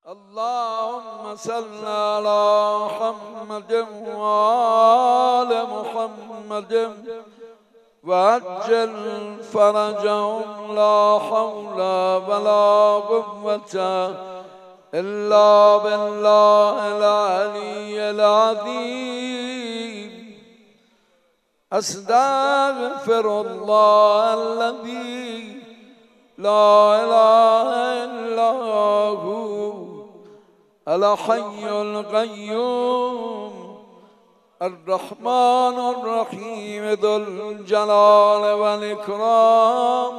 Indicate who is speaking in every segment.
Speaker 1: اللهم صل على محمد وآل محمد وعجل فرجهم لا حول ولا قوة إلا بالله العلي العظيم. أستغفر الله الذي لا إله إلا هو الحي القيوم الرحمن الرحيم ذو الجلال والإكرام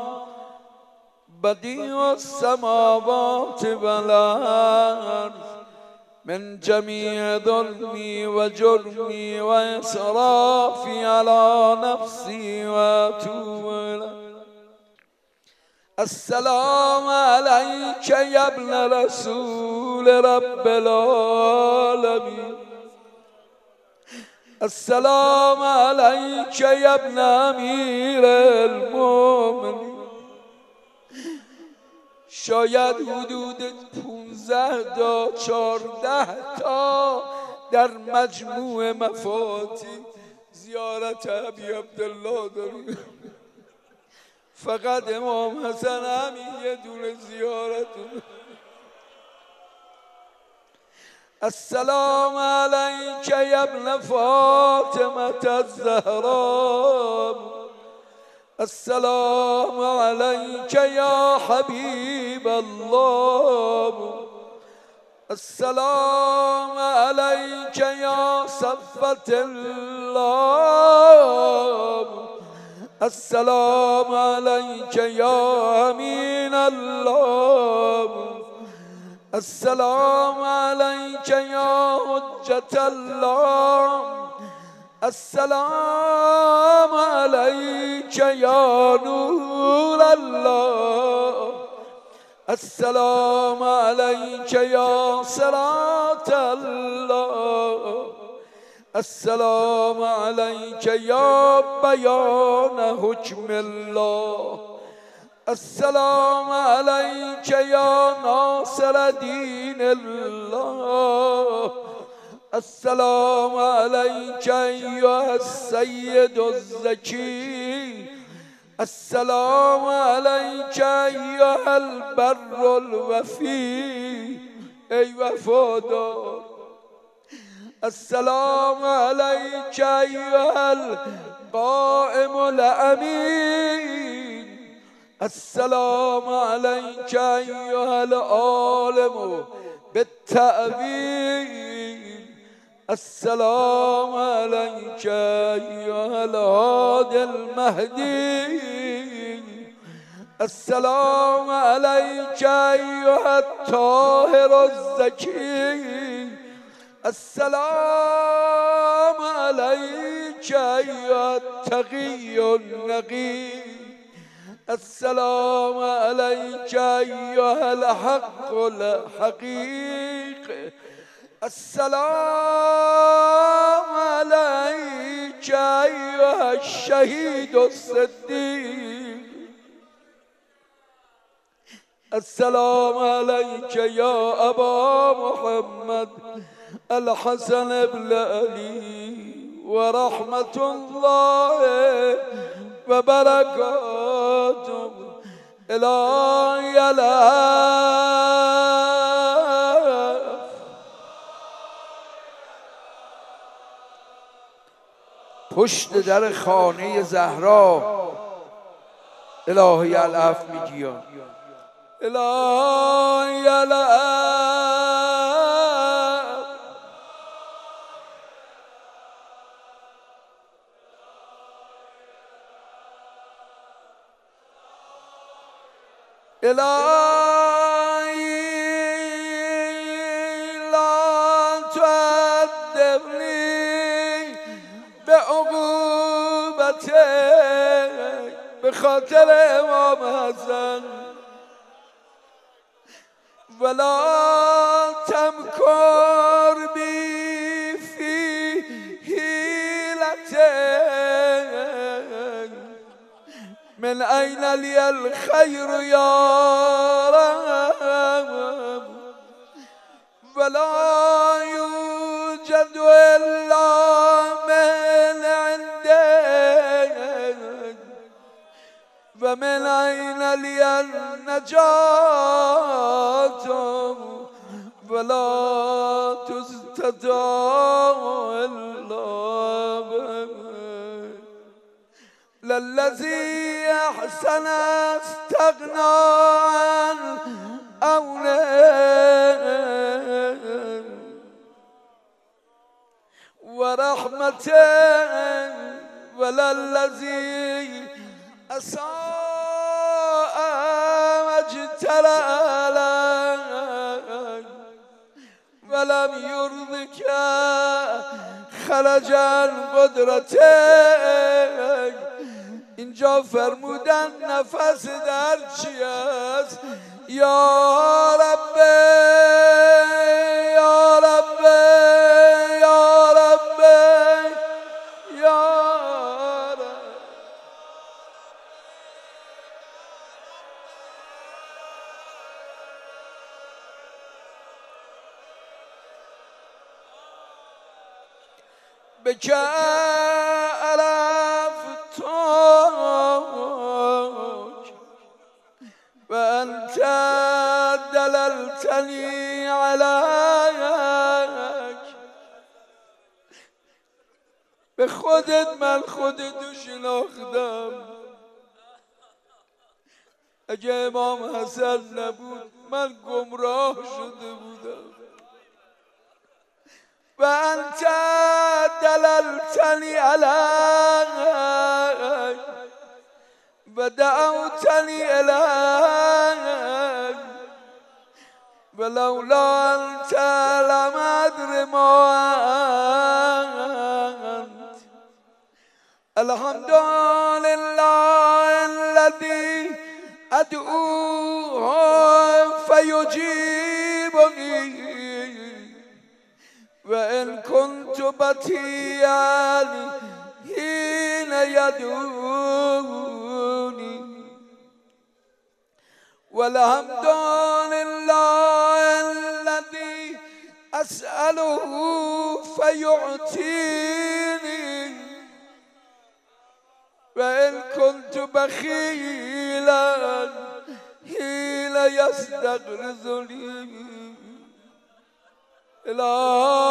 Speaker 1: بديع السماوات والأرض من جميع ظلمي وجرمي وإسرافي على نفسي وأتوب إليه. السلام عليك يا ابن رسول رب العالمين. السلام عليك يا ابن أمير المؤمنين. شاید حدود 15 تا 14 تا در مجموع مفاتیح زیارت ابی عبدالله داریم. فقط امام حسن همین یه دونه زیارت. السلام عليك يا ابن فاطمة الزهراء. السلام عليك يا حبيب الله. السلام عليك يا صفة الله. السلام عليك يا أمين الله. السلام عليك يا حجة الله. السلام عليك يا نور الله. السلام عليك يا صراط الله. السلام عليك يا بيان حكم الله. السلام عليك يا ناصر دين الله. السلام عليك أيها السيد الزكي. السلام عليك أيها البر الوفي أي وفادار. السلام عليك أيها القائم الأمين. السلام عليك أيها العالم بالتأويل. السلام عليك أيها الهادي المهدي. السلام عليك أيها الطاهر الزكي. السلام عليك أيها التقي النقي. السلام عليك أيها الحق الحقيقي. السلام عليك أيها الشهيد الصديق. السلام عليك يا أبا محمد الحسن بن علي ورحمة الله وبركاته إلهي العافية. پشت در خانه زهرا الهی العف میگیان. الهی العف. الهی لا تعذبني بعقوبتك بخاطر امام حسن ولا تمكر بي في حيلتك. من أين لي الخير يا رب؟ ولا يوجد إلا من عندك فمن أين لي النجاة فلا تستطاع إلا بك للذي أحسن استغنى عن أولاد ورحمة وللذي أساء واجترى لك ولم يرضك خرج عن قدرتك اینجا فرمودن نفس در چی است یا رب یا رب یا رب یا رب بك وأنت دللتني عليك به خودت من خودتو شناختم اگه امام حسن نبود من گمراه شده بودم و انت دللتنی عليك و دعوتنی الیک ولولا انت لم ادر ما انت الحمد لله الذي ادعوه فيجيبني وإن كنت بطيئا حين يدعوني والحمد لله الذي أسأله فيعطيني وإن كنت بخيلا حين يستغرزني إلهي